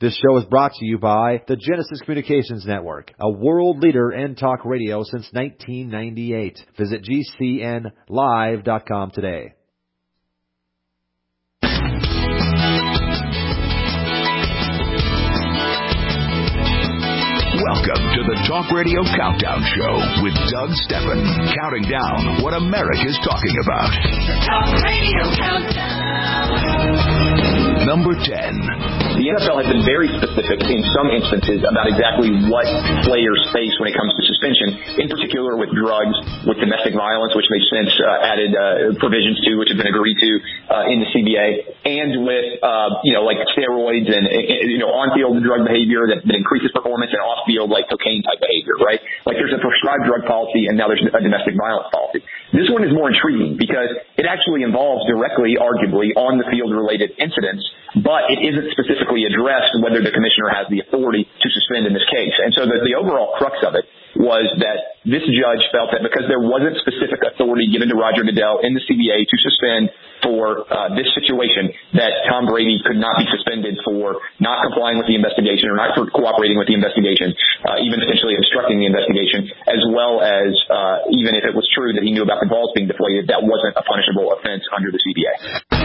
This show is brought to you by the Genesis Communications Network, a world leader in talk radio since 1998. Visit GCNlive.com today. Welcome to the Talk Radio Countdown Show with Doug Stephan, counting down what America's talking about. The Talk Radio Countdown. Number 10. The NFL has been very specific in some instances about exactly what players face when it comes to suspension, in particular with drugs, with domestic violence, which they've since added provisions to, which have been agreed to in the CBA, and with, like steroids and, on-field drug behavior that increases performance and off-field, like cocaine-type behavior, right? Like there's a prescribed drug policy and now there's a domestic violence policy. This one is more intriguing because it actually involves directly, arguably, on-the-field related incidents, but it isn't specifically addressed whether the commissioner has the authority to suspend in this case. And so the overall crux of it was that this judge felt that because there wasn't specific authority given to Roger Goodell in the CBA to suspend for this situation, that Tom Brady could not be suspended for not complying with the investigation or not for cooperating with the investigation, even potentially obstructing the investigation, as well as even if it was true that he knew about the balls being deflated, that wasn't a punishable offense under the CBA.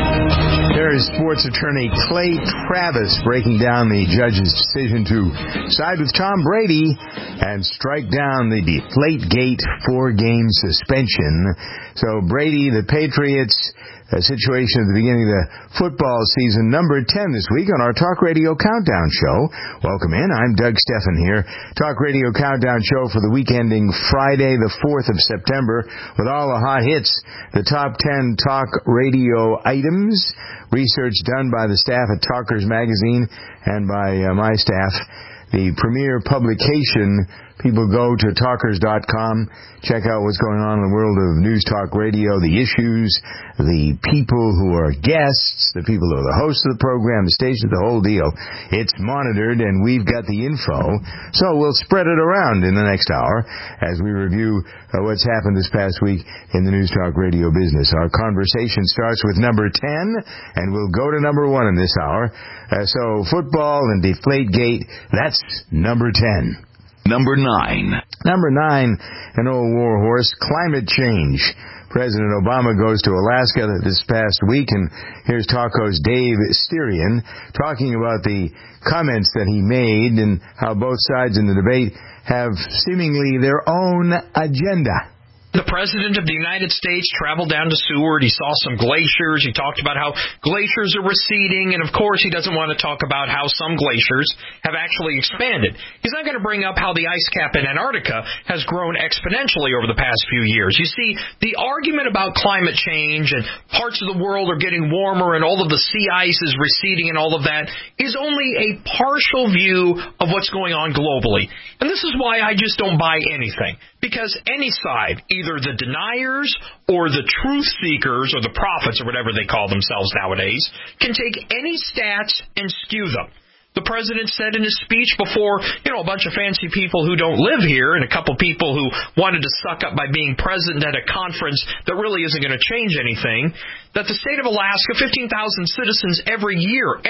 There is sports attorney Clay Travis breaking down the judge's decision to side with Tom Brady and strike down the Deflategate 4-game suspension. So Brady, the Patriots, a situation at the beginning of the football season, number 10 this week on our Talk Radio Countdown Show. Welcome in. I'm Doug Stephan here. Talk Radio Countdown Show for the week ending Friday, the 4th of September, with all the hot hits, the top 10 talk radio items, research done by the staff at Talkers Magazine and by my staff. The premier publication, people go to talkers.com, check out what's going on in the world of news talk radio, the issues, the people who are guests, the people who are the hosts of the program, the station, the whole deal. It's monitored, and we've got the info, so we'll spread it around in the next hour as we review what's happened this past week in the news talk radio business. Our conversation starts with number 10, and we'll go to number 1 in this hour. So football and Deflategate, that's number 10. Number 9. Number 9, an old war horse, climate change. President Obama goes to Alaska this past week, and here's Talko's Dave Styrian talking about the comments that he made and how both sides in the debate have seemingly their own agenda. The President of the United States traveled down to Seward. He saw some glaciers. He talked about how glaciers are receding. And, of course, he doesn't want to talk about how some glaciers have actually expanded. He's not going to bring up how the ice cap in Antarctica has grown exponentially over the past few years. You see, the argument about climate change and parts of the world are getting warmer and all of the sea ice is receding and all of that is only a partial view of what's going on globally. And this is why I just don't buy anything. Because any side, either the deniers or the truth seekers or the prophets or whatever they call themselves nowadays, can take any stats and skew them. The president said in his speech before, a bunch of fancy people who don't live here and a couple people who wanted to suck up by being president at a conference that really isn't going to change anything, that the state of Alaska, 15,000 citizens every year,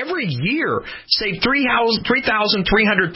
save $3,333.33.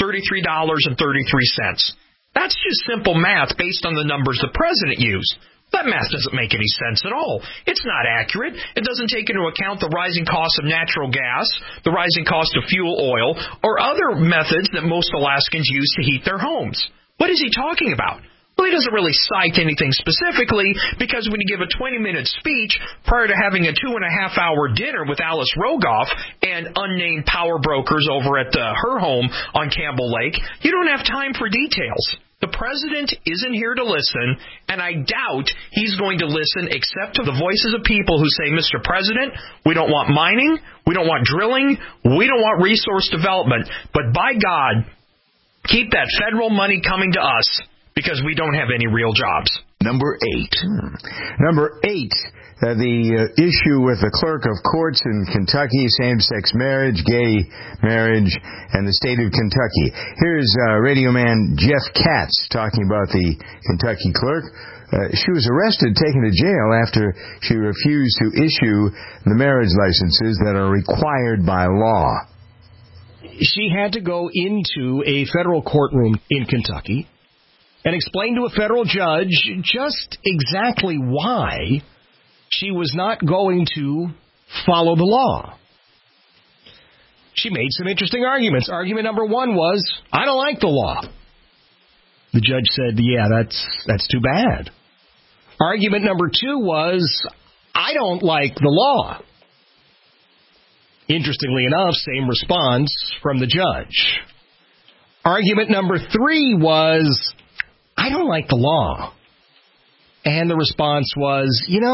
That's just simple math based on the numbers the president used. That math doesn't make any sense at all. It's not accurate. It doesn't take into account the rising cost of natural gas, the rising cost of fuel oil, or other methods that most Alaskans use to heat their homes. What is he talking about? Well, he doesn't really cite anything specifically because when you give a 20-minute speech prior to having a 2.5-hour dinner with Alice Rogoff and unnamed power brokers over at her home on Campbell Lake, you don't have time for details. The president isn't here to listen, and I doubt he's going to listen except to the voices of people who say, Mr. President, we don't want mining, we don't want drilling, we don't want resource development, but by God, keep that federal money coming to us because we don't have any real jobs. Number 8. Number 8. The issue with the clerk of courts in Kentucky, same-sex marriage, gay marriage, and the state of Kentucky. Here's radio man Jeff Katz talking about the Kentucky clerk. She was arrested, taken to jail after she refused to issue the marriage licenses that are required by law. she had to go into a federal courtroom in Kentucky and explain to a federal judge just exactly why she was not going to follow the law. She made some interesting arguments. Argument number one was, I don't like the law. The judge said, yeah, that's too bad. Argument number two was, I don't like the law. Interestingly enough, same response from the judge. Argument number three was, I don't like the law. And the response was, you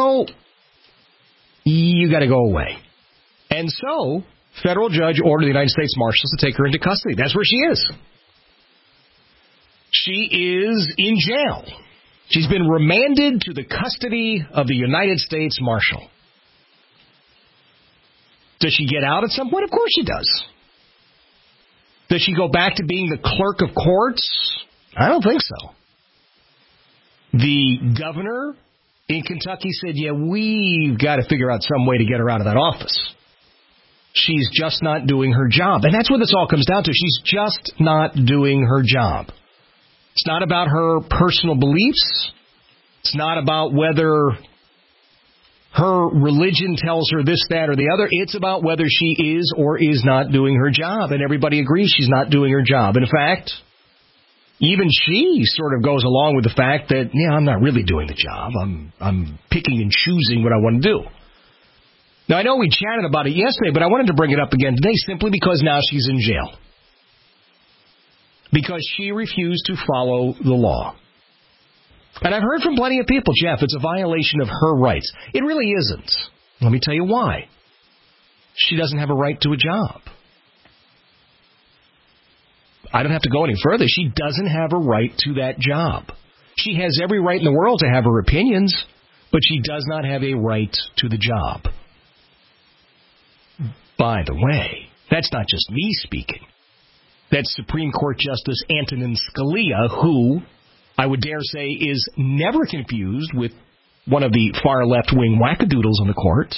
got to go away. And so, federal judge ordered the United States Marshals to take her into custody. That's where she is. She is in jail. She's been remanded to the custody of the United States Marshal. Does she get out at some point? Of course she does. Does she go back to being the clerk of courts? I don't think so. The governor in Kentucky said, yeah, we've got to figure out some way to get her out of that office. She's just not doing her job. And that's what this all comes down to. She's just not doing her job. It's not about her personal beliefs. It's not about whether her religion tells her this, that, or the other. It's about whether she is or is not doing her job. And everybody agrees she's not doing her job. In fact, even she sort of goes along with the fact that, yeah, I'm not really doing the job. I'm picking and choosing what I want to do. Now, I know we chatted about it yesterday, but I wanted to bring it up again today simply because now she's in jail. Because she refused to follow the law. And I've heard from plenty of people, Jeff, it's a violation of her rights. It really isn't. Let me tell you why. She doesn't have a right to a job. I don't have to go any further. She doesn't have a right to that job. She has every right in the world to have her opinions, but she does not have a right to the job. By the way, that's not just me speaking. That's Supreme Court Justice Antonin Scalia, who I would dare say is never confused with one of the far left-wing wackadoodles on the court.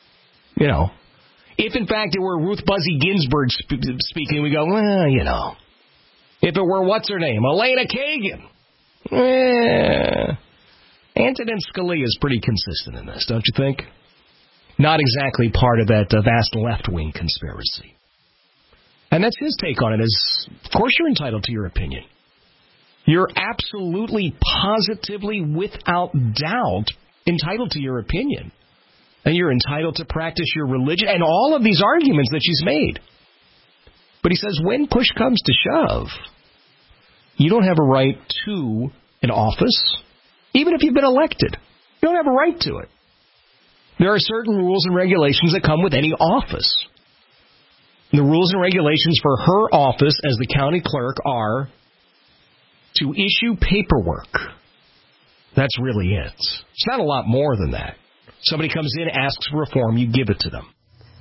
If in fact it were Ruth Buzzy Ginsburg speaking, we go, well, If it were, what's her name, Elena Kagan. Antonin Scalia is pretty consistent in this, don't you think? Not exactly part of that vast left-wing conspiracy. And that's his take on it, is, of course you're entitled to your opinion. You're absolutely, positively, without doubt, entitled to your opinion. And you're entitled to practice your religion, and all of these arguments that she's made. But he says when push comes to shove, you don't have a right to an office, even if you've been elected. You don't have a right to it. There are certain rules and regulations that come with any office. The rules and regulations for her office as the county clerk are to issue paperwork. That's really it. It's not a lot more than that. Somebody comes in, asks for a form, you give it to them.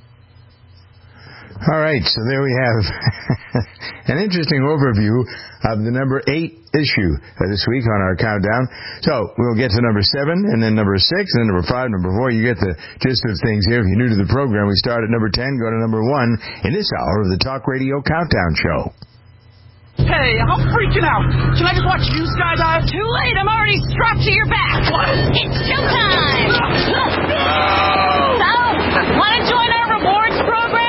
All right, so there we have an interesting overview of the number 8 issue this week on our countdown. So we'll get to number 7, and then number 6, and then number 5, number 4. You get the gist of things here. If you're new to the program, we start at number 10, go to number 1 in this hour of the Talk Radio Countdown Show. Hey, I'm freaking out. Can I just watch you skydive? Too late. I'm already strapped to your back. What? It's showtime. No! So, want to join our rewards program?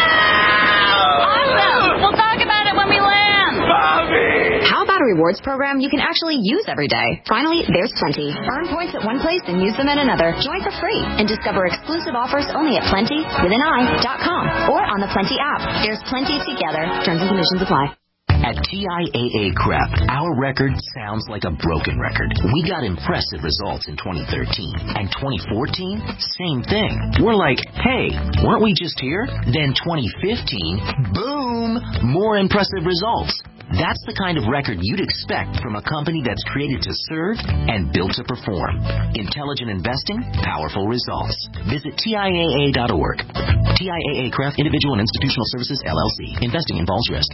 Awesome. We'll talk about it when we land. Bobby! How about a rewards program you can actually use every day? Finally, there's Plenty. Earn points at one place and use them at another. Join for free and discover exclusive offers only at Plenty.com or on the Plenty app. There's Plenty together. Terms and conditions apply. At TIAA Crep, our record sounds like a broken record. We got impressive results in 2013. And 2014, same thing. We're like, hey, weren't we just here? Then 2015, boom, more impressive results. That's the kind of record you'd expect from a company that's created to serve and built to perform. Intelligent investing, powerful results. Visit TIAA.org. TIAA Cref, Individual and Institutional Services, LLC. Investing involves risk.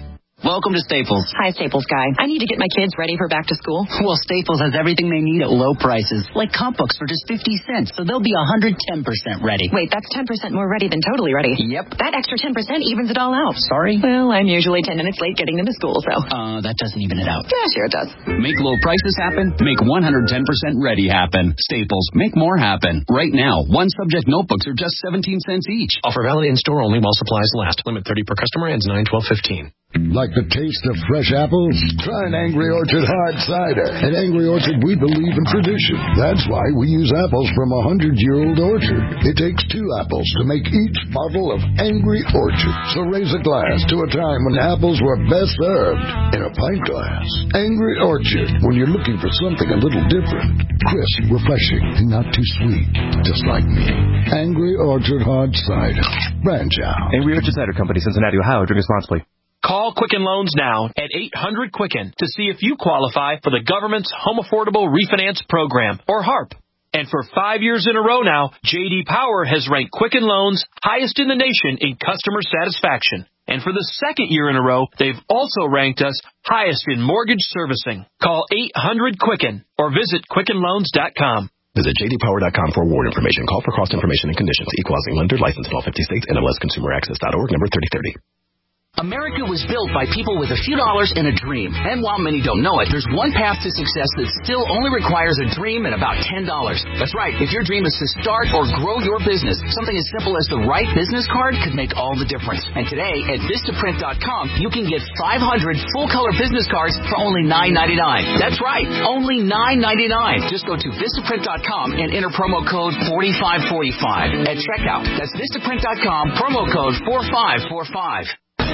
Welcome to Staples. Hi, Staples guy. I need to get my kids ready for back to school. Well, Staples has everything they need at low prices, like comp books for just 50 cents, so they'll be 110% ready. Wait, that's 10% more ready than totally ready. Yep. That extra 10% evens it all out. Sorry? Well, I'm usually 10 minutes late getting them to school, so. That doesn't even it out. Yeah, sure it does. Make low prices happen. Make 110% ready happen. Staples. Make more happen. Right now, one subject notebooks are just 17 cents each. Offer valid in store only while supplies last. Limit 30 per customer. Ends 9/12/15. Like the taste of fresh apples? Try an Angry Orchard hard cider. At Angry Orchard, we believe in tradition. That's why we use apples from a 100-year-old orchard. It takes 2 apples to make each bottle of Angry Orchard. So raise a glass to a time when apples were best served in a pint glass. Angry Orchard, when you're looking for something a little different. Crisp, refreshing, and not too sweet. Just like me. Angry Orchard hard cider. Branch out. Angry Orchard Cider Company, Cincinnati, Ohio. Drink responsibly. Call Quicken Loans now at 800-QUICKEN to see if you qualify for the government's Home Affordable Refinance Program, or HARP. And for 5 years in a row now, J.D. Power has ranked Quicken Loans highest in the nation in customer satisfaction. And for the second year in a row, they've also ranked us highest in mortgage servicing. Call 800-QUICKEN or visit QuickenLoans.com. Visit jdpower.com for award information. Call for cost information and conditions. Equal housing lender. Licensed in all 50 states. NMLSConsumerAccess.org. Number 3030. America was built by people with a few dollars and a dream. And while many don't know it, there's one path to success that still only requires a dream and about $10. That's right. If your dream is to start or grow your business, something as simple as the right business card could make all the difference. And today at Vistaprint.com, you can get 500 full-color business cards for only $9.99. That's right. Only $9.99. Just go to Vistaprint.com and enter promo code 4545 at checkout. That's Vistaprint.com, promo code 4545.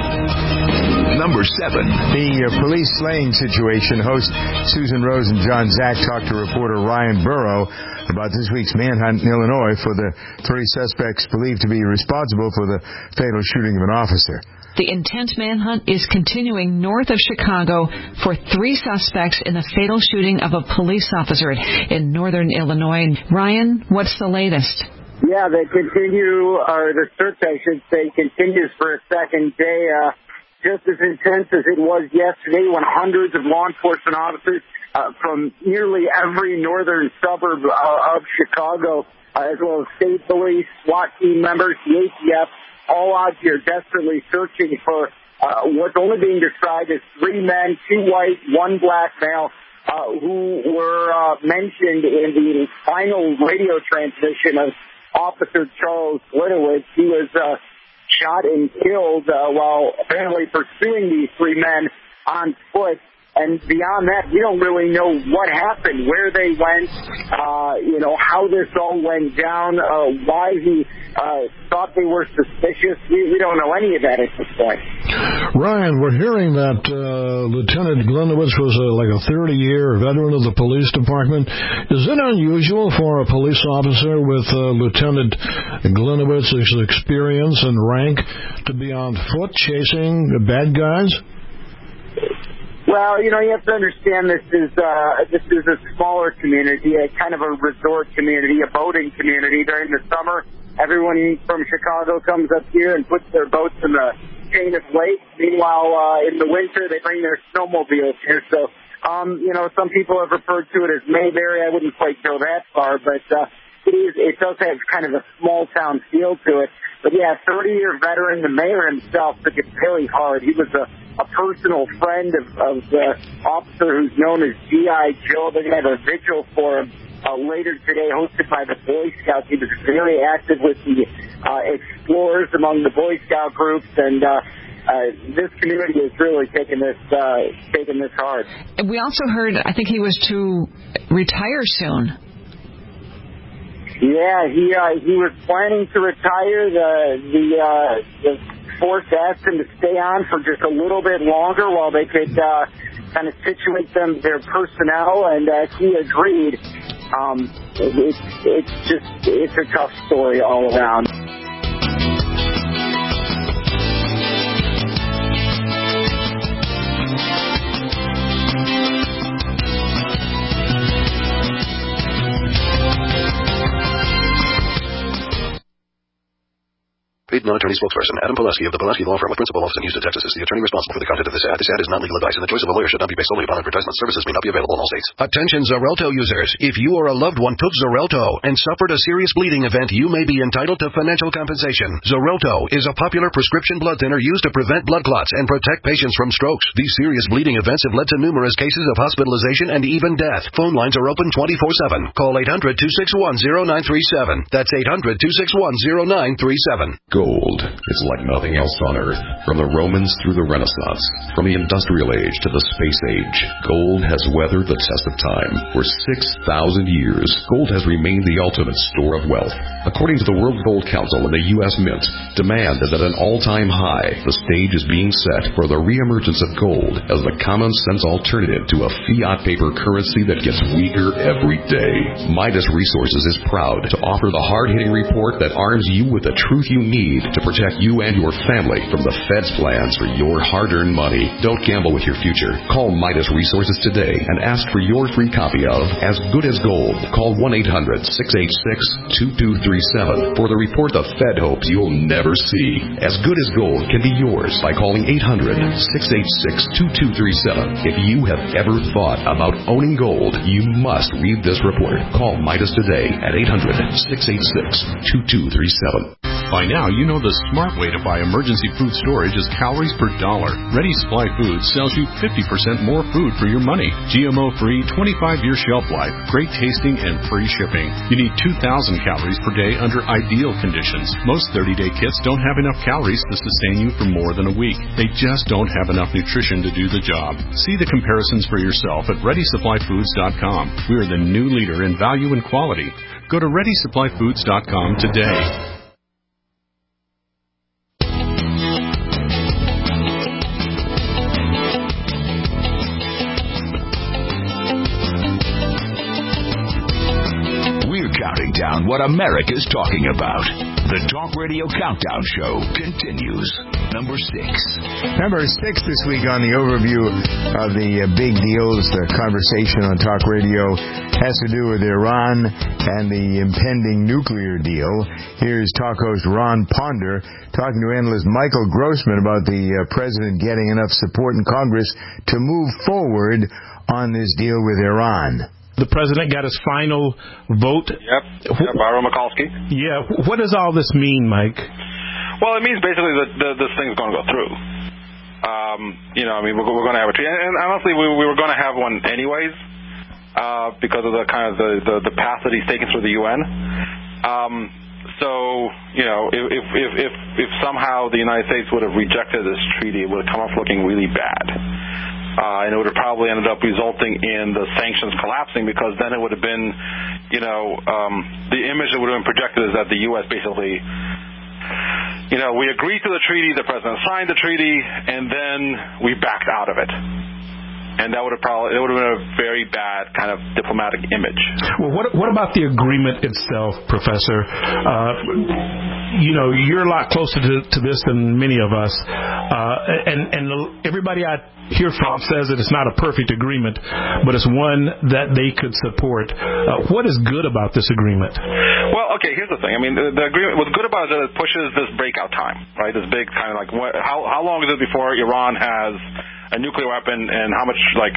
Number 7. The police slaying situation. Host Susan Rose and John Zack talked to reporter Ryan Burrow about this week's manhunt in Illinois for the 3 suspects believed to be responsible for the fatal shooting of an officer. The intense manhunt is continuing north of Chicago for 3 suspects in the fatal shooting of a police officer in northern Illinois. Ryan, what's the latest? Yeah, they continue, or the search, I should say, continues for a second day, just as intense as it was yesterday when hundreds of law enforcement officers from nearly every northern suburb of Chicago, as well as state police, SWAT team members, the ATF, all out here desperately searching for what's only being described as 3 men, 2 white, 1 black male, who were mentioned in the final radio transmission of Officer Charles Gliniewicz. He was shot and killed while apparently pursuing these 3 men on foot. And beyond that, we don't really know what happened, where they went, how this all went down, why he thought they were suspicious. We don't know any of that at this point. Ryan, we're hearing that Lieutenant Gliniewicz was like a 30-year veteran of the police department. Is it unusual for a police officer with Lieutenant Gliniewicz's experience and rank to be on foot chasing bad guys? Well, you have to understand this is a smaller community, a kind of a resort community, a boating community. During the summer, everyone from Chicago comes up here and puts their boats in the chain of lakes. Meanwhile, in the winter, they bring their snowmobiles here. So, some people have referred to it as Mayberry. I wouldn't quite go that far, but it does have kind of a small town feel to it. But yeah, 30-year veteran, the mayor himself took it very hard. He was a personal friend of the officer who's known as G.I. Joe. They're going to have a vigil for him later today, hosted by the Boy Scouts. He was very active with the explorers among the Boy Scout groups, and this community has really taken this hard. We also heard, I think he was to retire soon. Yeah, he was planning to retire. The force asked him to stay on for just a little bit longer while they could kind of situate their personnel, and he agreed. It's a tough story all around. Read non-attorney spokesperson. Adam Pulaski of the Pulaski Law Firm with principal office in Houston, Texas, is the attorney responsible for the content of this ad. This ad is not legal advice, and the choice of a lawyer should not be based solely upon advertisement. Services may not be available in all states. Attention Xarelto users. If you or a loved one took Xarelto and suffered a serious bleeding event, you may be entitled to financial compensation. Xarelto is a popular prescription blood thinner used to prevent blood clots and protect patients from strokes. These serious bleeding events have led to numerous cases of hospitalization and even death. Phone lines are open 24/7. Call 800-261-0937. That's 800-261-0937. Gold is like nothing else on Earth. From the Romans through the Renaissance, from the Industrial Age to the Space Age, gold has weathered the test of time. For 6,000 years, gold has remained the ultimate store of wealth. According to the World Gold Council and the U.S. Mint, demand is at an all-time high. The stage is being set for the reemergence of gold as the common-sense alternative to a fiat paper currency that gets weaker every day. Midas Resources is proud to offer the hard-hitting report that arms you with the truth you need to protect you and your family from the Fed's plans for your hard-earned money. Don't gamble with your future. Call Midas Resources today and ask for your free copy of As Good as Gold. Call 1-800-686-2237 for the report the Fed hopes you'll never see. As Good as Gold can be yours by calling 800-686-2237. If you have ever thought about owning gold, you must read this report. Call Midas today at 800-686-2237. By now, you know the smart way to buy emergency food storage is calories per dollar. Ready Supply Foods sells you 50% more food for your money. GMO-free, 25-year shelf life, great tasting, and free shipping. You need 2,000 calories per day under ideal conditions. Most 30-day kits don't have enough calories to sustain you for more than a week. They just don't have enough nutrition to do the job. See the comparisons for yourself at ReadySupplyFoods.com. We are the new leader in value and quality. Go to ReadySupplyFoods.com today. Down what America's talking about. The Talk Radio Countdown Show continues. Number 6. Number 6 this week on the overview of the big deals. The conversation on Talk Radio has to do with Iran and the impending nuclear deal. Here's Talk host Ron Ponder talking to analyst Michael Grossman about the president getting enough support in Congress to move forward on this deal with Iran. The president got his final vote. Yep, Byron Mikulski. Yeah, what does all this mean, Mike? Well, it means basically that this thing's going to go through. We're going to have a treaty, and honestly, we were going to have one anyways, because of the kind of the path that he's taken through the UN. If somehow the United States would have rejected this treaty, it would have come off looking really bad. And it would have probably ended up resulting in the sanctions collapsing, because then it would have been, the image that would have been projected is that the U.S. basically, we agreed to the treaty, the president signed the treaty, and then we backed out of it. And that would have been a very bad kind of diplomatic image. Well, what about the agreement itself, Professor? You're a lot closer to this than many of us, and everybody I hear from says that it's not a perfect agreement, but it's one that they could support. What is good about this agreement? Well, okay, here's the thing. I mean, the agreement. What's good about it is it pushes this breakout time, right? This big kind of how long is it before Iran has a nuclear weapon, and how much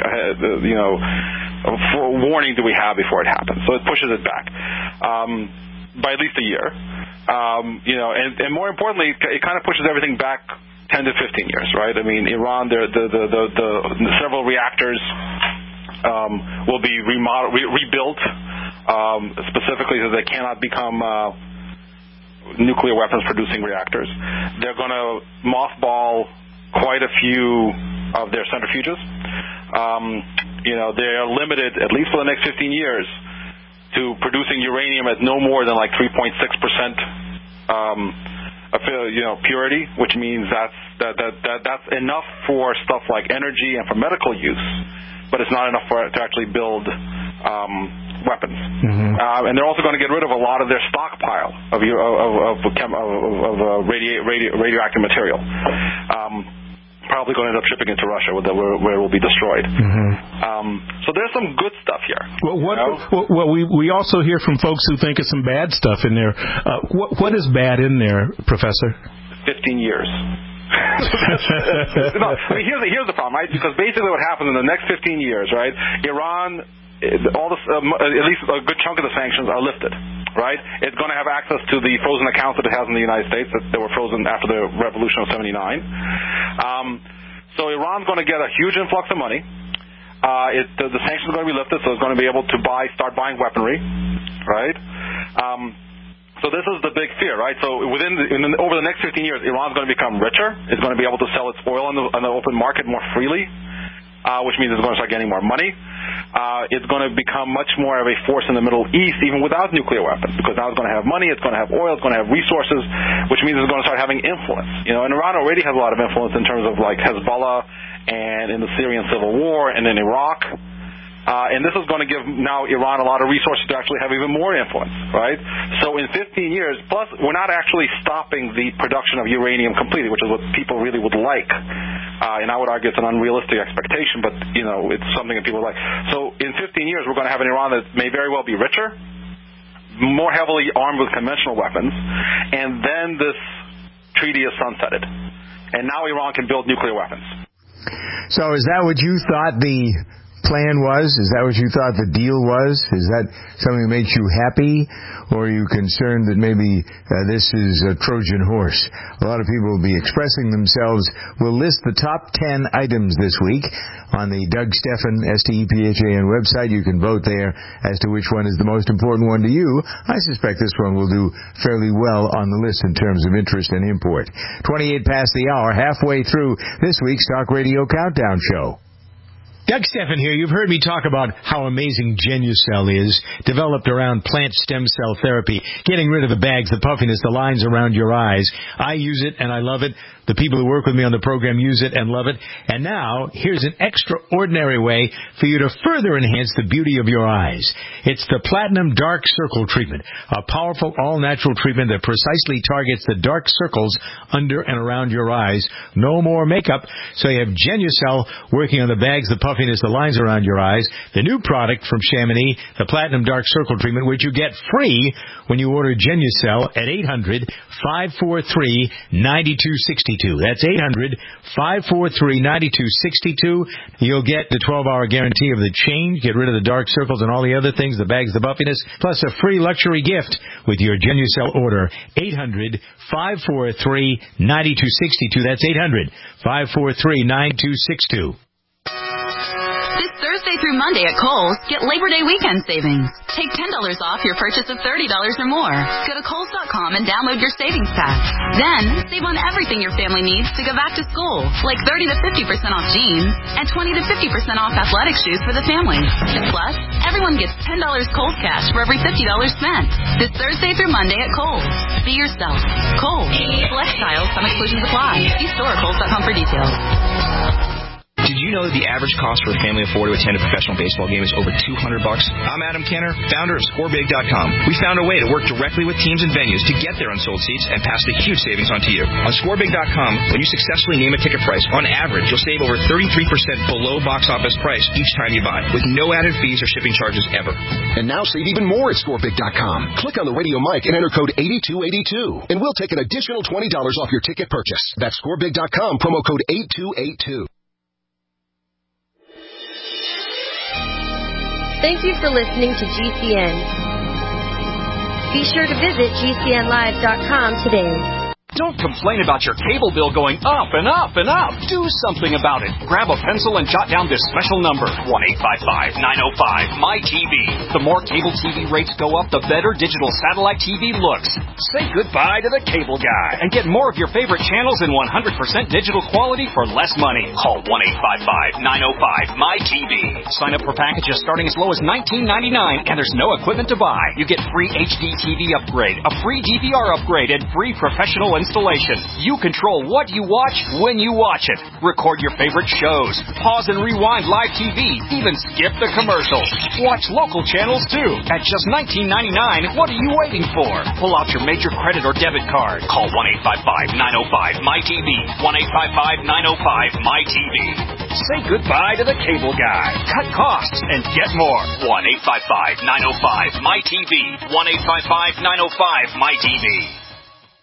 warning do we have before it happens? So it pushes it back by at least a year. And more importantly, it kind of pushes everything back 10 to 15 years, right? I mean, Iran, the several reactors will be rebuilt specifically so they cannot become nuclear weapons producing reactors. They're going to mothball quite a few of their centrifuges. They are limited, at least for the next 15 years, to producing uranium at no more than like 3.6% purity, which means that's enough for stuff like energy and for medical use, but it's not enough to actually build weapons. Mm-hmm. And they're also going to get rid of a lot of their stockpile of radioactive material. Probably going to end up shipping it to Russia, where it will be destroyed. Mm-hmm. So there's some good stuff here. Well, we also hear from folks who think it's some bad stuff in there. What is bad in there, Professor? 15 years. No, I mean, here's the problem, right? Because basically what happens in the next 15 years, right? Iran, all this, at least a good chunk of the sanctions are lifted, right? It's going to have access to the frozen accounts that it has in the United States that were frozen after the revolution of '79. So Iran's going to get a huge influx of money. The sanctions are going to be lifted, so it's going to be able to start buying weaponry, right? So this is the big fear, right? So over the next 15 years, Iran's going to become richer. It's going to be able to sell its oil on the open market more freely, which means it's going to start getting more money. It's going to become much more of a force in the Middle East, even without nuclear weapons, because now it's going to have money, it's going to have oil, it's going to have resources, which means it's going to start having influence. You know, and Iran already has a lot of influence in terms of like Hezbollah and in the Syrian civil war and in Iraq. And this is going to give now Iran a lot of resources to actually have even more influence, right? So in 15 years, plus we're not actually stopping the production of uranium completely, which is what people really would like. And I would argue it's an unrealistic expectation, but, you know, it's something that people like. So in 15 years, we're going to have an Iran that may very well be richer, more heavily armed with conventional weapons, and then this treaty is sunsetted. And now Iran can build nuclear weapons. So is that what you thought the plan was? Is that what you thought the deal was? Is that something that makes you happy? Or are you concerned that maybe this is a Trojan horse? A lot of people will be expressing themselves. We'll list the top 10 items this week on the Doug Stephan, STEPHAN website. You can vote there as to which one is the most important one to you. I suspect this one will do fairly well on the list in terms of interest and import. 28 past the hour, halfway through this week's Talk Radio Countdown Show. Doug Stephan here. You've heard me talk about how amazing Genucell is, developed around plant stem cell therapy, getting rid of the bags, the puffiness, the lines around your eyes. I use it, and I love it. The people who work with me on the program use it and love it. And now, here's an extraordinary way for you to further enhance the beauty of your eyes. It's the Platinum Dark Circle Treatment, a powerful, all-natural treatment that precisely targets the dark circles under and around your eyes. No more makeup, so you have Genucell working on the bags, the puffiness, the lines around your eyes. The new product from Chamonix, the Platinum Dark Circle Treatment, which you get free when you order Genucell at 800-543-9262. That's 800-543-9262. You'll get the 12-hour guarantee of the change, get rid of the dark circles and all the other things, the bags, the buffiness, plus a free luxury gift with your Genucell order. 800-543-9262. That's 800-543-9262. This Thursday through Monday at Kohl's, get Labor Day weekend savings. Take $10 off your purchase of $30 or more. Go to Kohls.com and download your savings pack. Then, save on everything your family needs to go back to school, like 30 to 50% off jeans and 20 to 50% off athletic shoes for the family. Plus, everyone gets $10 Kohl's cash for every $50 spent. This Thursday through Monday at Kohl's. Be yourself. Kohl's. Select styles, some exclusions apply. See store at Kohls.com for details. Did you know that the average cost for a family of four to attend a professional baseball game is over $200? I'm Adam Kenner, founder of ScoreBig.com. We found a way to work directly with teams and venues to get their unsold seats and pass the huge savings on to you. On ScoreBig.com, when you successfully name a ticket price, on average, you'll save over 33% below box office price each time you buy, with no added fees or shipping charges ever. And now save even more at ScoreBig.com. Click on the radio mic and enter code 8282, and we'll take an additional $20 off your ticket purchase. That's ScoreBig.com, promo code 8282. Thank you for listening to GCN. Be sure to visit GCNlive.com today. Don't complain about your cable bill going up and up and up. Do something about it. Grab a pencil and jot down this special number, 1-855-905-MyTV. The more cable TV rates go up, the better digital satellite TV looks. Say goodbye to the cable guy and get more of your favorite channels in 100% digital quality for less money. Call 1-855-905-MyTV. Sign up for packages starting as low as $19.99, and there's no equipment to buy. You get free HD TV upgrade, a free DVR upgrade, and free professional installation. You control what you watch when you watch it. Record your favorite shows. Pause and rewind live TV. Even skip the commercials. Watch local channels too. At just $19.99, what are you waiting for? Pull out your major credit or debit card. Call 1-855-905-MyTV. 1-855-905-MyTV. Say goodbye to the cable guy. Cut costs and get more. 1-855-905-MyTV. 1-855-905-MyTV.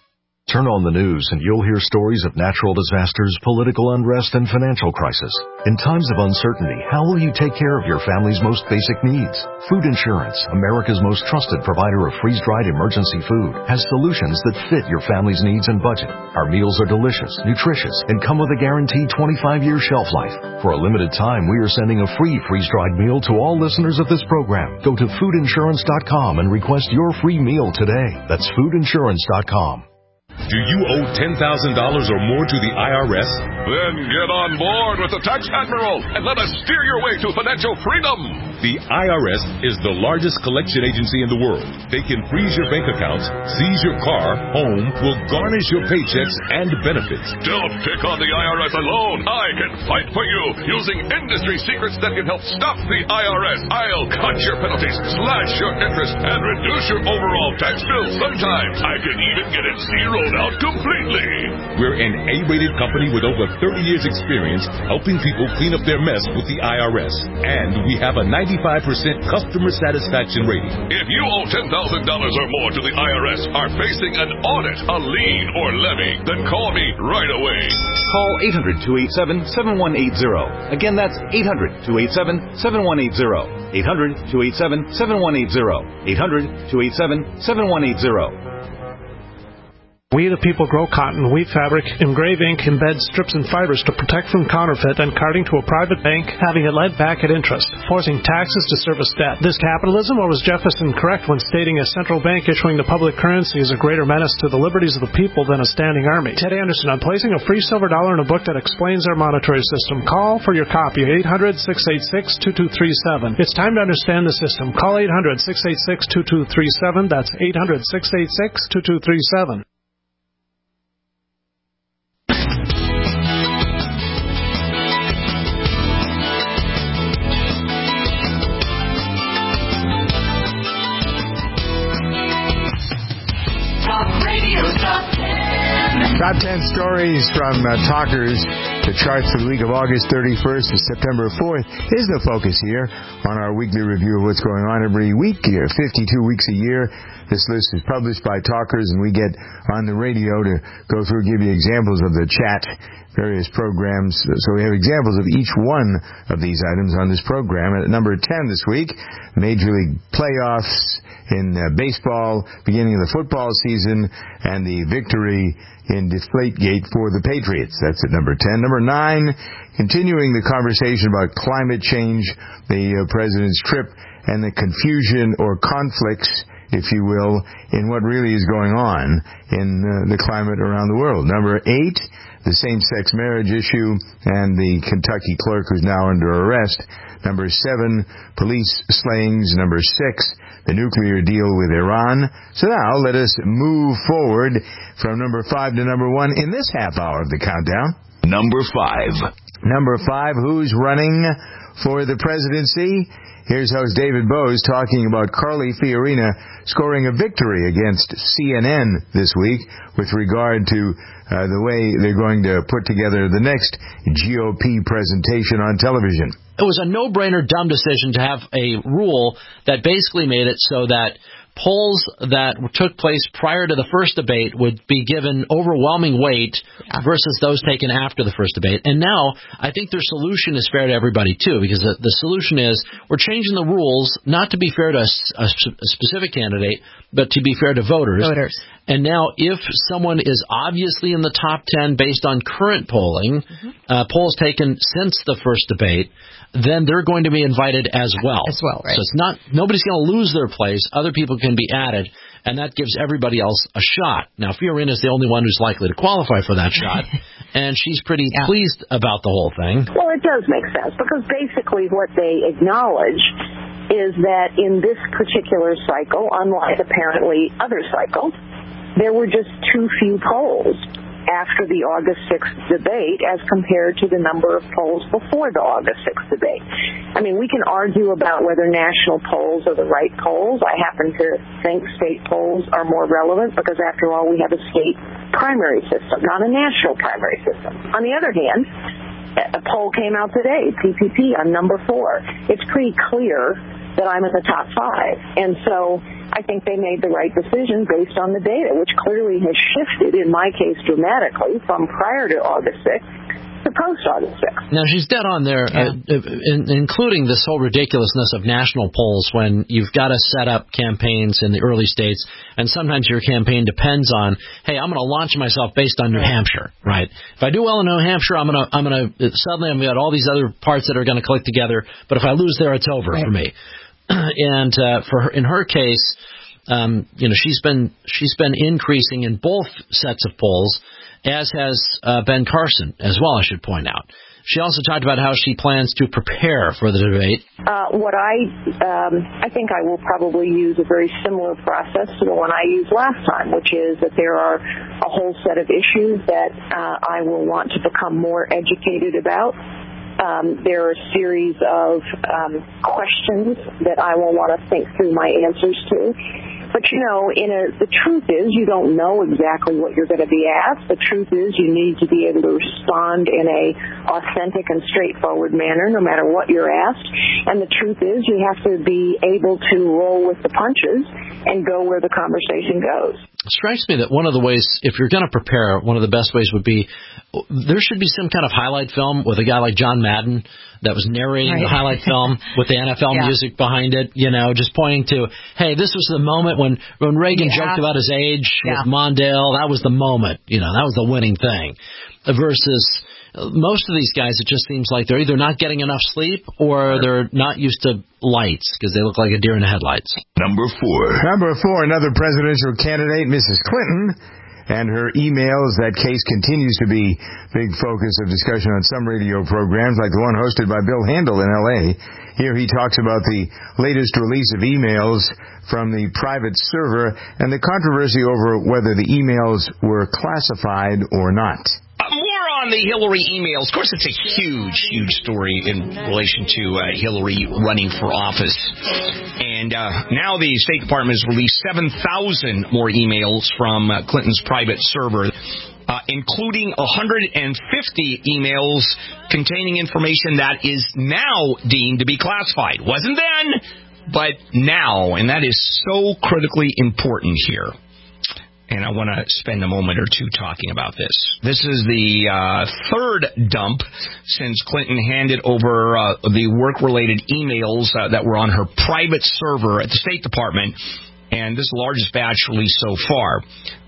Turn on the news and you'll hear stories of natural disasters, political unrest, and financial crisis. In times of uncertainty, how will you take care of your family's most basic needs? Food Insurance, America's most trusted provider of freeze-dried emergency food, has solutions that fit your family's needs and budget. Our meals are delicious, nutritious, and come with a guaranteed 25-year shelf life. For a limited time, we are sending a free freeze-dried meal to all listeners of this program. Go to foodinsurance.com and request your free meal today. That's foodinsurance.com. Do you owe $10,000 or more to the IRS? Then get on board with the Tax Admiral and let us steer your way to financial freedom. The IRS is the largest collection agency in the world. They can freeze your bank accounts, seize your car, home, will garnish your paychecks and benefits. Don't pick on the IRS alone. I can fight for you using industry secrets that can help stop the IRS. I'll cut your penalties, slash your interest, and reduce your overall tax bill. Sometimes I can even get it zeroed out completely. We're an A-rated company with over 30 years experience helping people clean up their mess with the IRS. And we have a 95% customer satisfaction rating. If you owe $10,000 or more to the IRS, are facing an audit, a lien, or levy, then call me right away. Call 800-287-7180. Again, that's 800-287-7180. 800-287-7180. 800-287-7180. We the people grow cotton, weave fabric, engrave ink, embed strips and fibers to protect from counterfeit and carting to a private bank, having it lent back at interest, forcing taxes to service debt. This capitalism, or was Jefferson correct when stating a central bank issuing the public currency is a greater menace to the liberties of the people than a standing army? Ted Anderson, I'm placing a free silver dollar in a book that explains our monetary system. Call for your copy, 800-686-2237. It's time to understand the system. Call 800-686-2237. That's 800-686-2237. Top 10 stories from Talkers. The charts for the week of August 31st to September 4th is the focus here on our weekly review of what's going on every week here, 52 weeks a year. This list is published by Talkers, and we get on the radio to go through, give you examples of the chat, various programs. So we have examples of each one of these items on this program. At number 10 this week, Major League playoffs in baseball, beginning of the football season, and the victory in Deflategate for the Patriots. That's at number 10. Number 9, continuing the conversation about climate change, the president's trip, and the confusion or conflicts, if you will, in what really is going on in the climate around the world. Number 8, the same-sex marriage issue and the Kentucky clerk who's now under arrest. Number 7, police slayings. Number 6, the nuclear deal with Iran. So now let us move forward from number 5 to number 1 in this half hour of the countdown. Number 5. Number 5, who's running for the presidency? Here's host David Bose talking about Carly Fiorina scoring a victory against CNN this week with regard to the way they're going to put together the next GOP presentation on television. It was a no-brainer, dumb decision to have a rule that basically made it so that polls that took place prior to the first debate would be given overwhelming weight versus those taken after the first debate. And now I think their solution is fair to everybody, too, because the solution is we're changing the rules not to be fair to a specific candidate, but to be fair to voters. And now if someone is obviously in the top 10 based on current polling, polls taken since the first debate, then they're going to be invited as well. Right. So it's not nobody's going to lose their place. Other people can be added, and that gives everybody else a shot. Now, Fiorina is the only one who's likely to qualify for that shot, and she's pretty pleased about the whole thing. Well, it does make sense, because basically what they acknowledge is that in this particular cycle, unlike apparently other cycles, there were just too few polls after the August 6th debate as compared to the number of polls before the August 6th debate. I mean, we can argue about whether national polls are the right polls. I happen to think state polls are more relevant because, after all, we have a state primary system, not a national primary system. On the other hand, a poll came out today, PPP, I'm number 4. It's pretty clear that I'm in the top 5. And so I think they made the right decision based on the data, which clearly has shifted, in my case, dramatically from prior to August 6th to post-August 6th. Now, she's dead on there, including this whole ridiculousness of national polls when you've got to set up campaigns in the early states, and sometimes your campaign depends on, hey, I'm going to launch myself based on New Hampshire, right? If I do well in New Hampshire, suddenly I'm got all these other parts that are going to click together, but if I lose there, it's over for me. And in her case, she's been increasing in both sets of polls, as has Ben Carson as well, I should point out. She also talked about how she plans to prepare for the debate. I think I will probably use a very similar process to the one I used last time, which is that there are a whole set of issues that I will want to become more educated about. There are a series of questions that I will want to think through my answers to. But, the truth is you don't know exactly what you're going to be asked. The truth is you need to be able to respond in a authentic and straightforward manner no matter what you're asked. And the truth is you have to be able to roll with the punches and go where the conversation goes. It strikes me that one of the ways, if you're going to prepare, one of the best ways would be there should be some kind of highlight film with a guy like John Madden that was narrating the highlight film with the NFL music behind it, just pointing to, hey, this was the moment when Reagan joked about his age with Mondale. That was the moment. That was the winning thing. Versus most of these guys, it just seems like they're either not getting enough sleep or they're not used to lights because they look like a deer in the headlights. Number 4, another presidential candidate, Mrs. Clinton, and her emails. That case continues to be big focus of discussion on some radio programs, like the one hosted by Bill Handel in L.A. Here he talks about the latest release of emails from the private server and the controversy over whether the emails were classified or not. More on the Hillary emails. Of course, it's a huge, huge story in relation to Hillary running for office. And now the State Department has released 7,000 more emails from Clinton's private server, including 150 emails containing information that is now deemed to be classified. Wasn't then, but now. And that is so critically important here. And I want to spend a moment or two talking about this. This is the third dump since Clinton handed over the work-related emails that were on her private server at the State Department, and this is the largest batch released so far.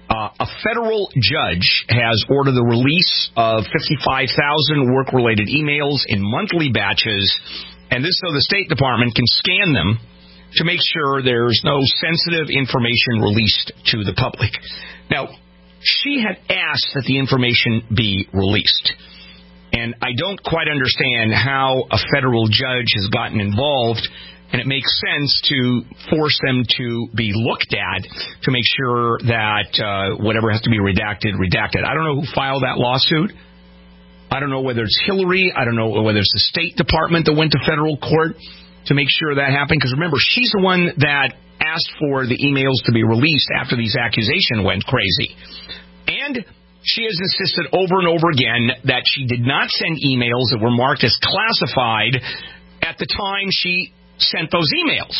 A federal judge has ordered the release of 55,000 work-related emails in monthly batches, and this so the State Department can scan them to make sure there's no sensitive information released to the public. Now, she had asked that the information be released. And I don't quite understand how a federal judge has gotten involved, and it makes sense to force them to be looked at to make sure that whatever has to be redacted. I don't know who filed that lawsuit. I don't know whether it's Hillary. I don't know whether it's the State Department that went to federal court to make sure that happened. Because remember, she's the one that asked for the emails to be released after these accusations went crazy. And she has insisted over and over again that she did not send emails that were marked as classified at the time she sent those emails.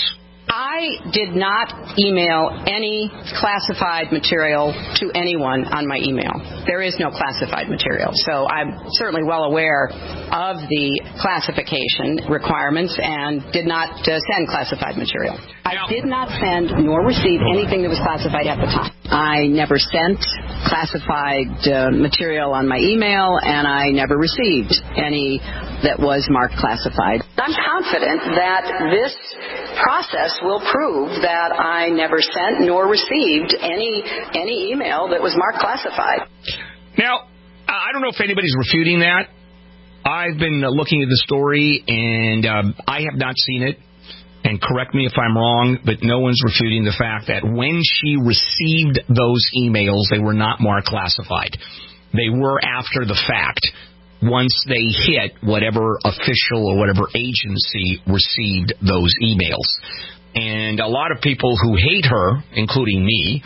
I did not email any classified material to anyone on my email. There is no classified material. So I'm certainly well aware of the classification requirements and did not send classified material. I did not send nor receive anything that was classified at the time. I never sent classified material on my email, and I never received any that was marked classified. I'm confident that this process will prove that I never sent nor received any email that was marked classified. Now, I don't know if anybody's refuting that. I've been looking at the story, and I have not seen it. And correct me if I'm wrong, but no one's refuting the fact that when she received those emails, they were not marked classified. They were after the fact, once they hit whatever official or whatever agency received those emails. And a lot of people who hate her, including me,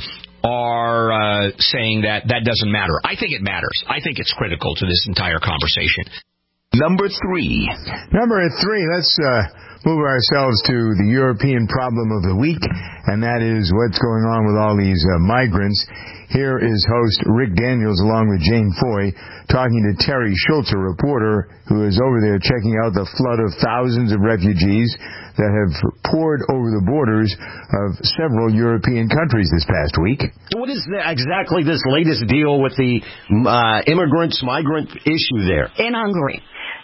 are saying that doesn't matter. I think it matters. I think it's critical to this entire conversation. Number 3. Number 3, let's move ourselves to the European problem of the week, and that is what's going on with all these migrants. Here is host Rick Daniels along with Jane Foy talking to Terry Schultz, a reporter who is over there checking out the flood of thousands of refugees that have poured over the borders of several European countries this past week. What is exactly this latest deal with the migrant issue there? In Hungary.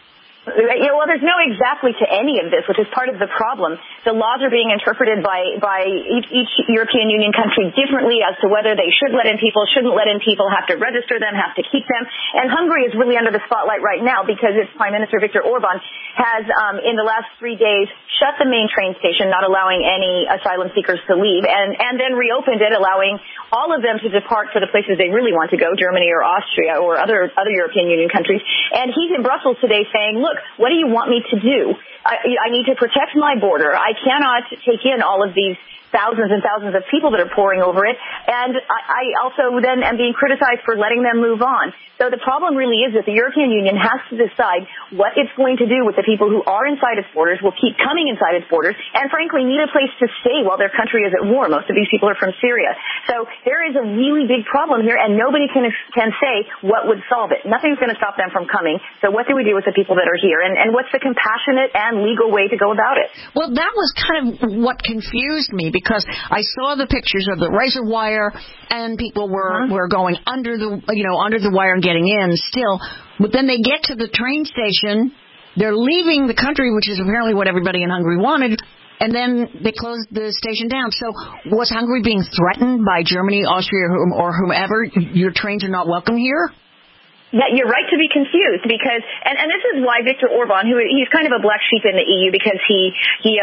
Yeah, well, there's no exactly to any of this, which is part of the problem. The laws are being interpreted by each European Union country differently as to whether they should let in people, shouldn't let in people, have to register them, have to keep them. And Hungary is really under the spotlight right now because its Prime Minister Viktor Orban has, in the last 3 days, shut the main train station, not allowing any asylum seekers to leave, and then reopened it, allowing all of them to depart for the places they really want to go, Germany or Austria or other European Union countries. And he's in Brussels today saying, look, what do you want me to do? I need to protect my border. I cannot take in all of these thousands and thousands of people that are pouring over it. And I also then am being criticized for letting them move on. So the problem really is that the European Union has to decide what it's going to do with the people who are inside its borders, will keep coming inside its borders, and frankly need a place to stay while their country is at war. Most of these people are from Syria. So there is a really big problem here, and nobody can say what would solve it. Nothing's going to stop them from coming. So what do we do with the people that are here? And what's the compassionate and legal way to go about it? Well, that was kind of what confused me, because I saw the pictures of the razor wire, and people were going under the wire and getting in still. But then they get to the train station, they're leaving the country, which is apparently what everybody in Hungary wanted, and then they closed the station down. So was Hungary being threatened by Germany, Austria, or whomever? Your trains are not welcome here? Yeah, you're right to be confused because, and this is why Viktor Orban, he's kind of a black sheep in the EU because he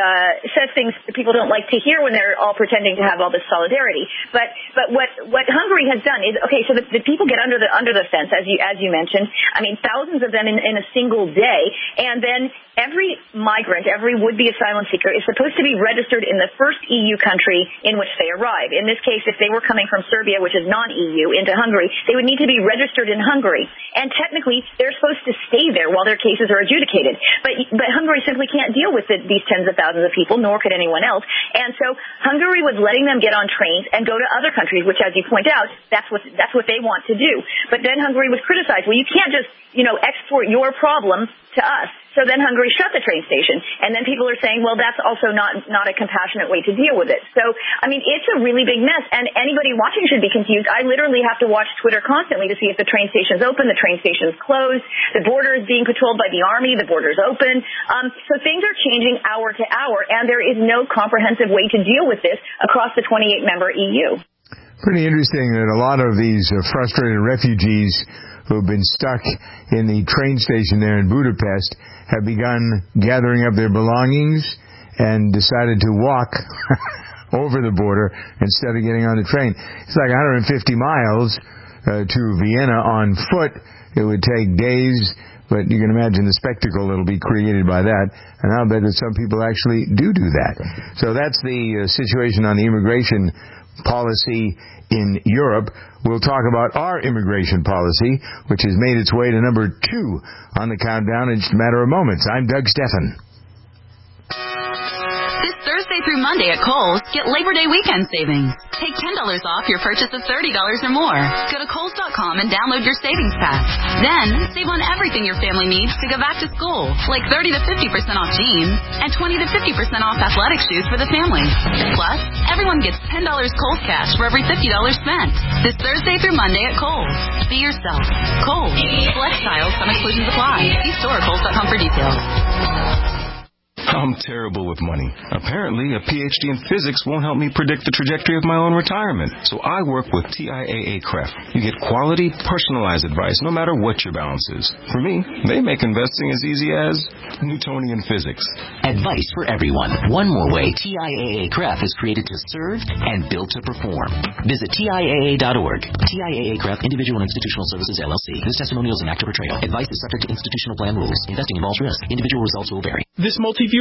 says things that people don't like to hear when they're all pretending to have all this solidarity. But what Hungary has done is, okay, so the people get under the fence, as you mentioned. I mean, thousands of them in a single day, and then every migrant, every would-be asylum seeker is supposed to be registered in the first EU country in which they arrive. In this case, if they were coming from Serbia, which is non-EU, into Hungary, they would need to be registered in Hungary. And technically, they're supposed to stay there while their cases are adjudicated. But Hungary simply can't deal with these tens of thousands of people, nor could anyone else. And so Hungary was letting them get on trains and go to other countries, which, as you point out, that's what they want to do. But then Hungary was criticized. Well, you can't just, export your problem to us. So then Hungary shut the train station. And then people are saying, well, that's also not a compassionate way to deal with it. So, I mean, it's a really big mess. And anybody watching should be confused. I literally have to watch Twitter constantly to see if the train station's open, the train station's closed, the border is being patrolled by the army, the border's open. So things are changing hour to hour, and there is no comprehensive way to deal with this across the 28-member EU. Pretty interesting that a lot of these frustrated refugees who have been stuck in the train station there in Budapest have begun gathering up their belongings and decided to walk over the border instead of getting on the train. It's like 150 miles to Vienna on foot. It would take days, but you can imagine the spectacle that'll be created by that. And I'll bet that some people actually do that. So that's the situation on the immigration policy in Europe. We'll talk about our immigration policy, which has made its way to number 2 on the countdown in just a matter of moments. I'm Doug Steffen. This Thursday through Monday at Kohl's, get Labor Day weekend savings. Take $10 off your purchase of $30 or more. Go to Kohls.com and download your savings pack. Then, save on everything your family needs to go back to school, like 30 to 50% off jeans and 20 to 50% off athletic shoes for the family. Plus, everyone gets $10 Kohl's cash for every $50 spent. This Thursday through Monday at Kohl's. Be yourself. Kohl's. Select styles, some exclusions apply. See store at Kohls.com for details. I'm terrible with money. Apparently, a PhD in physics won't help me predict the trajectory of my own retirement. So I work with TIAA-CREF. You get quality, personalized advice no matter what your balance is. For me, they make investing as easy as Newtonian physics. Advice for everyone. One more way TIAA-CREF is created to serve and built to perform. Visit TIAA.org. TIAA-CREF, Individual and Institutional Services, LLC. This testimonial is an act of portrayal. Advice is subject to institutional plan rules. Investing involves risk. Individual results will vary. This multi-viewer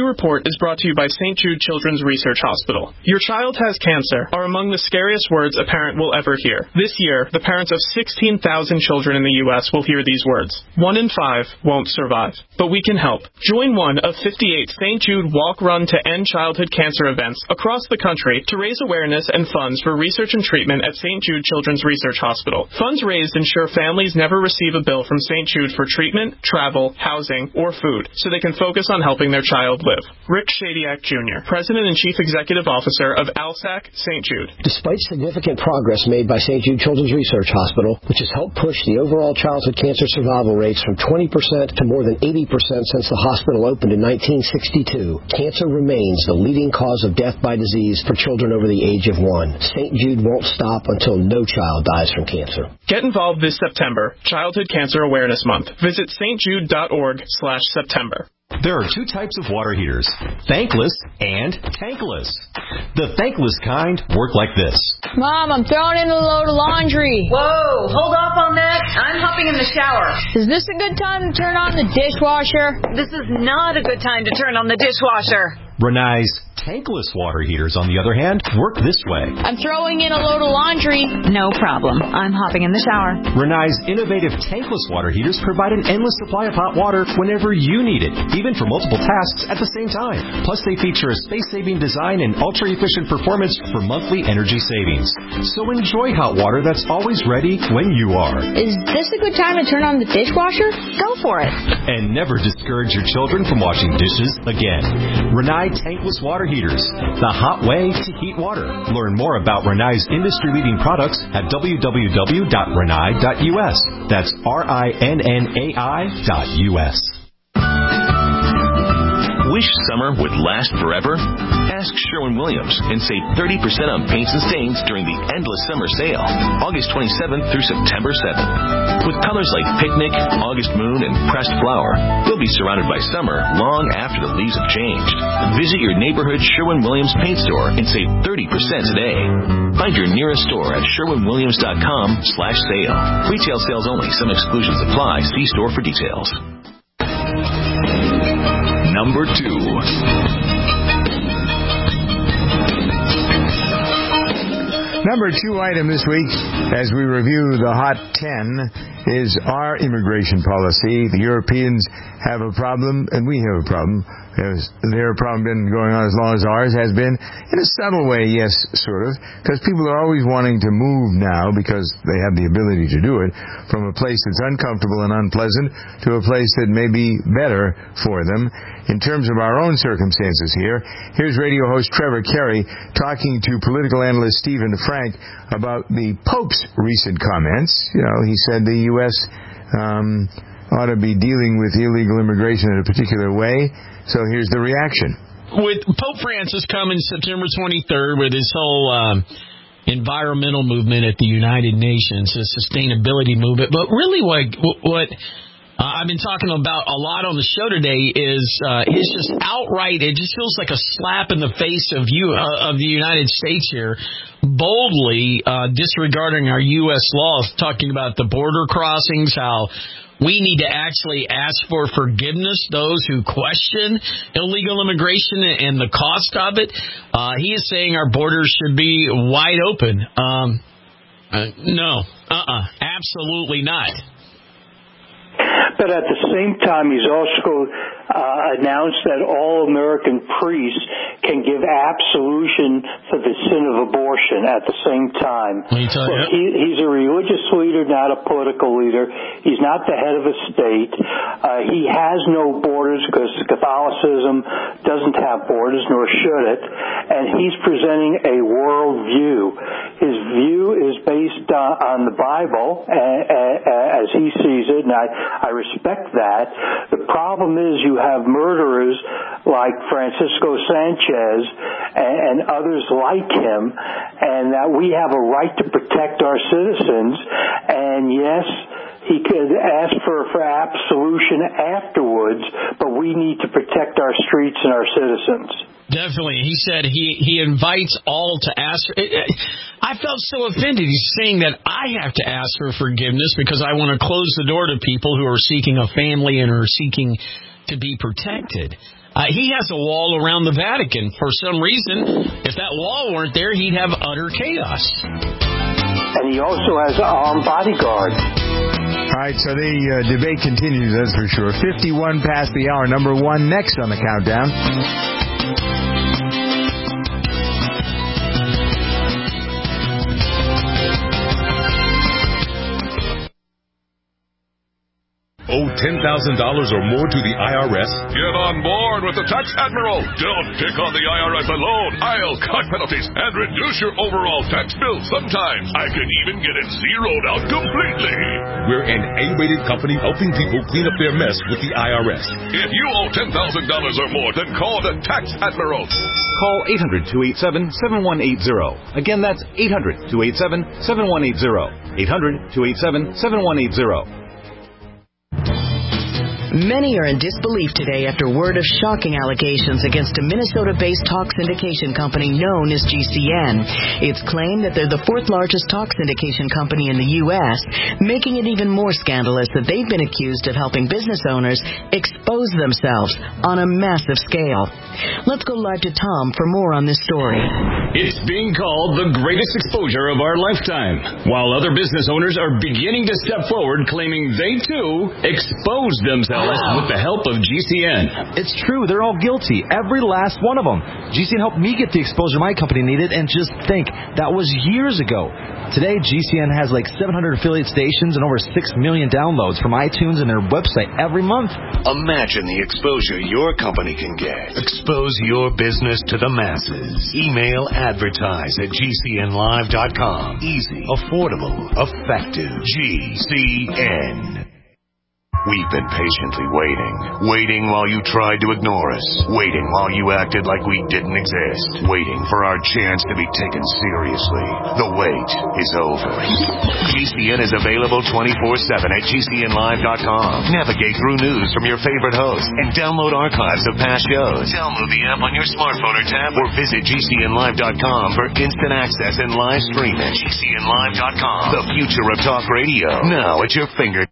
Report is brought to you by St. Jude Children's Research Hospital. Your child has cancer are among the scariest words a parent will ever hear. This year, the parents of 16,000 children in the U.S. will hear these words. 1 in 5 won't survive. But we can help. Join one of 58 St. Jude Walk Run to End Childhood Cancer events across the country to raise awareness and funds for research and treatment at St. Jude Children's Research Hospital. Funds raised ensure families never receive a bill from St. Jude for treatment, travel, housing, or food, so they can focus on helping their child live. Rick Shadyac Jr., President and Chief Executive Officer of ALSAC St. Jude. Despite significant progress made by St. Jude Children's Research Hospital, which has helped push the overall childhood cancer survival rates from 20% to more than 80% since the hospital opened in 1962, cancer remains the leading cause of death by disease for children over the age of 1. St. Jude won't stop until no child dies from cancer. Get involved this September, Childhood Cancer Awareness Month. Visit stjude.org/September. There are two types of water heaters, thankless and tankless. The thankless kind work like this. Mom, I'm throwing in a load of laundry. Whoa, hold off on that. I'm hopping in the shower. Is this a good time to turn on the dishwasher? This is not a good time to turn on the dishwasher. Rinnai's tankless water heaters, on the other hand, work this way. I'm throwing in a load of laundry. No problem. I'm hopping in the shower. Rinnai's innovative tankless water heaters provide an endless supply of hot water whenever you need it, even for multiple tasks at the same time. Plus, they feature a space-saving design and ultra-efficient performance for monthly energy savings. So enjoy hot water that's always ready when you are. Is this a good time to turn on the dishwasher? Go for it. And never discourage your children from washing dishes again. Rinnai tankless water heaters, the hot way to heat water. Learn more about Rinnai's industry-leading products at www.rinnai.us. That's RINNAI.us. Wish summer would last forever? Ask Sherwin-Williams and save 30% on paints and stains during the Endless Summer Sale, August 27th through September 7th. With colors like picnic, August moon, and pressed flower, you'll be surrounded by summer long after the leaves have changed. Visit your neighborhood Sherwin-Williams paint store and save 30% today. Find your nearest store at sherwinwilliams.com/sale. Retail sales only. Some exclusions apply. See store for details. Number 2. Number 2 item this week, as we review the Hot 10, is our immigration policy. The Europeans have a problem, and we have a problem. Their problem been going on as long as ours has been. In a subtle way, yes, sort of, because people are always wanting to move now because they have the ability to do it from a place that's uncomfortable and unpleasant to a place that may be better for them. In terms of our own circumstances here, here's radio host Trevor Carey talking to political analyst Stephen Frank about the Pope's recent comments. You know, he said the U.S. Ought to be dealing with illegal immigration in a particular way. So here's the reaction. With Pope Francis coming September 23rd with his whole environmental movement at the United Nations, the sustainability movement, but really what I've been talking about a lot on the show today is it's just outright, it just feels like a slap in the face of the United States here, boldly disregarding our U.S. laws, talking about the border crossings, how we need to actually ask for forgiveness, those who question illegal immigration and the cost of it. He is saying our borders should be wide open. No, absolutely not. But at the same time, he's also announced that all American priests can give absolution for the sin of abortion at the same time. He's a religious leader, not a political leader. He's not the head of a state. He has no borders because Catholicism doesn't have borders, nor should it. And he's presenting a world view. His view is based on the Bible as he sees it, and I respect that. The problem is you have murderers like Francisco Sanchez and others like him, and that we have a right to protect our citizens. And yes, he could ask for absolution afterwards, but we need to protect our streets and our citizens. Definitely. He said he invites all to ask. I felt so offended. He's saying that I have to ask for forgiveness because I want to close the door to people who are seeking a family and are seeking to be protected. He has a wall around the Vatican. For some reason, if that wall weren't there, he'd have utter chaos. And he also has an armed bodyguard. All right, so the debate continues, that's for sure. 51 past the hour. Number one next on the countdown. Owe $10,000 or more to the IRS? Get on board with the Tax Admiral. Don't pick on the IRS alone. I'll cut penalties and reduce your overall tax bill. Sometimes I can even get it zeroed out completely. We're an A-rated company helping people clean up their mess with the IRS. If you owe $10,000 or more, then call the Tax Admiral. Call 800-287-7180. Again, that's 800-287-7180. 800-287-7180. Many are in disbelief today after word of shocking allegations against a Minnesota-based talk syndication company known as GCN. It's claimed that they're the fourth largest talk syndication company in the U.S., making it even more scandalous that they've been accused of helping business owners expose themselves on a massive scale. Let's go live to Tom for more on this story. It's being called the greatest exposure of our lifetime, while other business owners are beginning to step forward claiming they, too, exposed themselves with the help of GCN. It's true. They're all guilty. Every last one of them. GCN helped me get the exposure my company needed, and just think, that was years ago. Today, GCN has like 700 affiliate stations and over 6 million downloads from iTunes and their website every month. Imagine the exposure your company can get. Expose your business to the masses. Email advertise@gcnlive.com. Easy, affordable, effective. GCN. We've been patiently waiting while you tried to ignore us, waiting while you acted like we didn't exist, waiting for our chance to be taken seriously. The wait is over. GCN is available 24/7 at GCNlive.com. Navigate through news from your favorite hosts and download archives of past shows. Download the app on your smartphone or tablet or visit GCNlive.com for instant access and live streaming. GCNlive.com, the future of talk radio, now at your fingertips.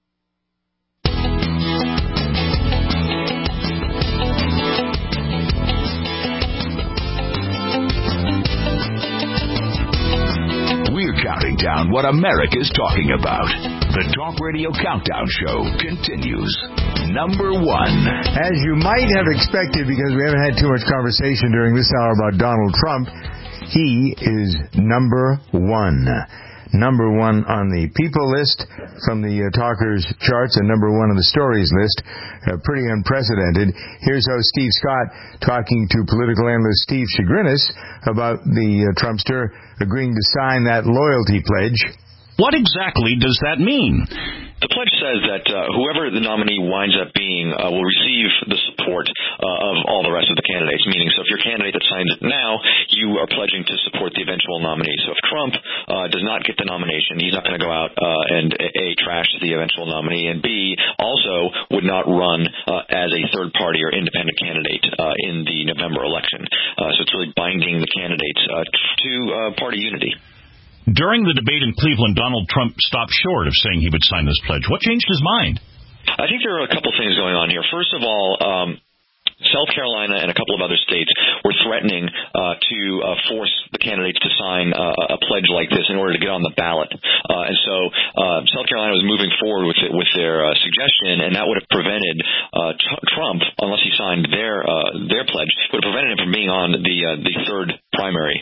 Counting down what America's talking about. The Talk Radio Countdown Show continues. Number one. As you might have expected, because we haven't had too much conversation during this hour about Donald Trump, he is number one. Number one on the people list from the talkers charts and number one on the stories list. Pretty unprecedented. Here's host Steve Scott talking to political analyst Steve Chagrinis about the Trumpster agreeing to sign that loyalty pledge. What exactly does that mean? The pledge says that whoever the nominee winds up being will receive the support of all the rest of the candidates, meaning so if you're a candidate that signs it now, you are pledging to support the eventual nominee. So if Trump does not get the nomination, he's not going to go out and A, trash the eventual nominee, and B, also would not run as a third party or independent candidate in the November election. So it's really binding the candidates to party unity. During the debate in Cleveland, Donald Trump stopped short of saying he would sign this pledge. What changed his mind? I think there are a couple things going on here. First of all, South Carolina and a couple of other states were threatening to force the candidates to sign a pledge like this in order to get on the ballot. And so South Carolina was moving forward with their suggestion, and that would have prevented Trump, unless he signed their pledge, would have prevented him from being on the third primary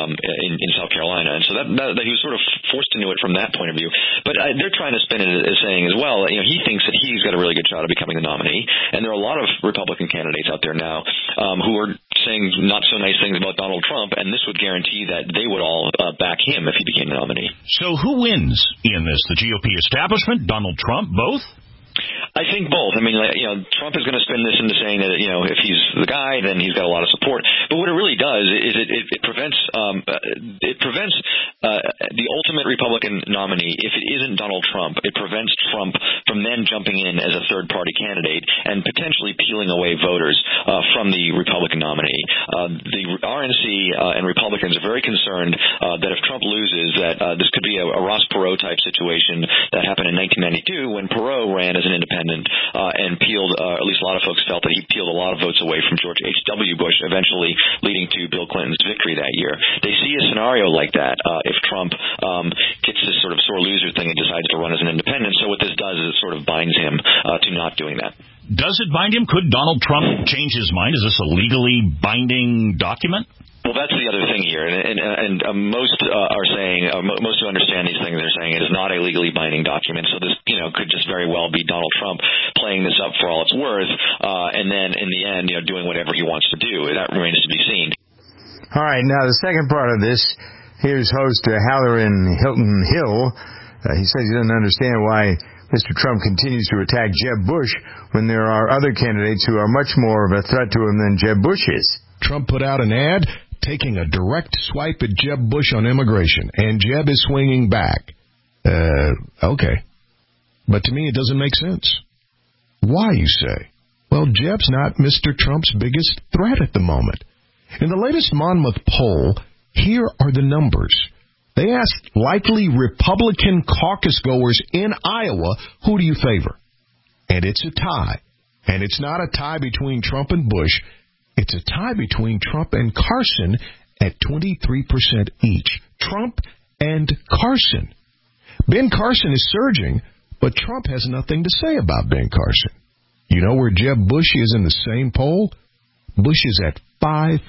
in South Carolina. And so that he was sort of forced into it from that point of view. But they're trying to spin it as saying as well, he thinks that he's got a really good shot of becoming the nominee. And there are a lot of Republican candidates out there now who are saying not so nice things about Donald Trump, and this would guarantee that they would all back him if he became the nominee. So who wins in this? The GOP establishment? Donald Trump? Both? I think both. I mean, Trump is going to spin this into saying that, if he's the guy, then he's got a lot of support. But what it really does is it prevents the ultimate Republican nominee. If it isn't Donald Trump, it prevents Trump from then jumping in as a third-party candidate and potentially peeling away voters from the Republican nominee. The RNC and Republicans are very concerned that if Trump loses, that this could be a Ross Perot type situation that happened in 1992 when Perot ran as an independent and peeled, at least a lot of folks felt that he peeled a lot of votes away from George H.W. Bush, eventually leading to Bill Clinton's victory that year. They see a scenario like that if Trump gets this sort of sore loser thing and decides to run as an independent. So what this does is it sort of binds him to not doing that. Does it bind him? Could Donald Trump change his mind? Is this a legally binding document? Well, that's the other thing here, and most are saying, most who understand these things are saying it is not a legally binding document. So this, could just very well be Donald Trump playing this up for all it's worth, and then in the end, doing whatever he wants to do. That remains to be seen. All right, now the second part of this, here's host Halloran Hilton Hill. He says he doesn't understand why Mr. Trump continues to attack Jeb Bush when there are other candidates who are much more of a threat to him than Jeb Bush is. Trump put out an ad taking a direct swipe at Jeb Bush on immigration, and Jeb is swinging back. Okay. But to me, it doesn't make sense. Why, you say? Well, Jeb's not Mr. Trump's biggest threat at the moment. In the latest Monmouth poll, here are the numbers. They asked likely Republican caucus goers in Iowa, who do you favor? And it's a tie. And it's not a tie between Trump and Bush. It's a tie between Trump and Carson at 23% each. Trump and Carson. Ben Carson is surging, but Trump has nothing to say about Ben Carson. You know where Jeb Bush is in the same poll? Bush is at 5%.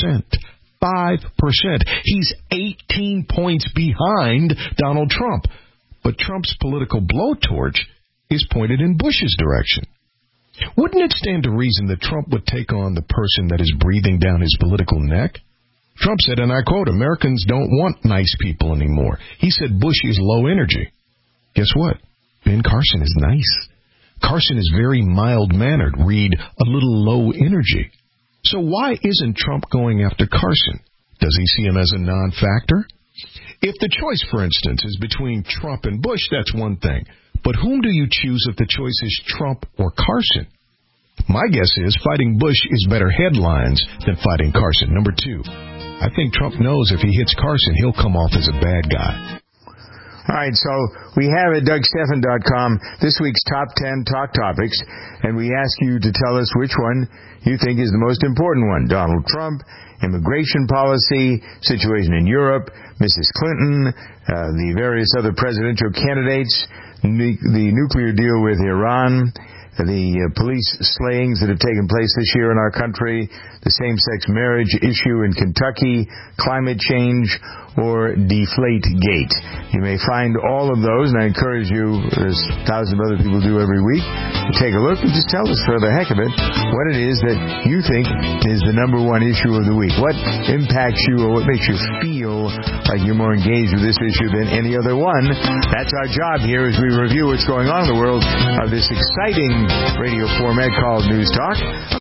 5%. He's 18 points behind Donald Trump. But Trump's political blowtorch is pointed in Bush's direction. Wouldn't it stand to reason that Trump would take on the person that is breathing down his political neck? Trump said, and I quote, Americans don't want nice people anymore. He said Bush is low energy. Guess what? Ben Carson is nice. Carson is very mild-mannered. Read, a little low energy. So why isn't Trump going after Carson? Does he see him as a non-factor? If the choice, for instance, is between Trump and Bush, that's one thing. But whom do you choose if the choice is Trump or Carson? My guess is fighting Bush is better headlines than fighting Carson. Number two, I think Trump knows if he hits Carson, he'll come off as a bad guy. All right, so we have at DougStephan.com this week's top 10 talk topics, and we ask you to tell us which one you think is the most important one. Donald Trump, immigration policy, situation in Europe, Mrs. Clinton, the various other presidential candidates, the nuclear deal with Iran, the police slayings that have taken place this year in our country, the same-sex marriage issue in Kentucky, climate change, or Deflategate. You may find all of those, and I encourage you, as thousands of other people do every week, to take a look and just tell us for the heck of it what it is that you think is the number one issue of the week. What impacts you or what makes you feel like you're more engaged with this issue than any other one? That's our job here as we review what's going on in the world of this exciting radio format called News Talk.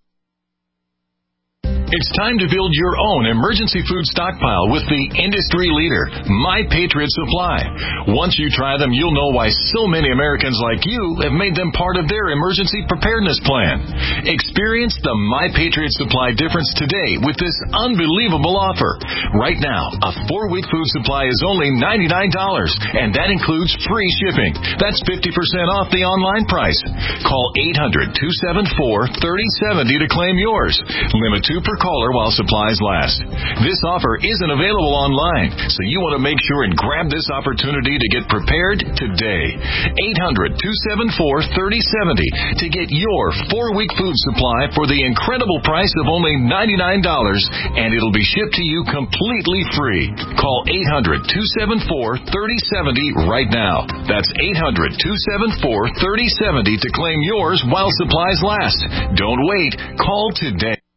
It's time to build your own emergency food stockpile with the industry leader, My Patriot Supply. Once you try them, you'll know why so many Americans like you have made them part of their emergency preparedness plan. Experience the My Patriot Supply difference today with this unbelievable offer. Right now, a 4-week food supply is only $99, and that includes free shipping. That's 50% off the online price. Call 800-274-3070 to claim yours. Limit 2 per caller while supplies last. This offer isn't available online, so you want to make sure and grab this opportunity to get prepared today. 800-274-3070 to get your 4-week food supply for the incredible price of only $99, and it'll be shipped to you completely free. Call 800-274-3070 right now. That's 800-274-3070 to claim yours while supplies last. Don't wait. Call today.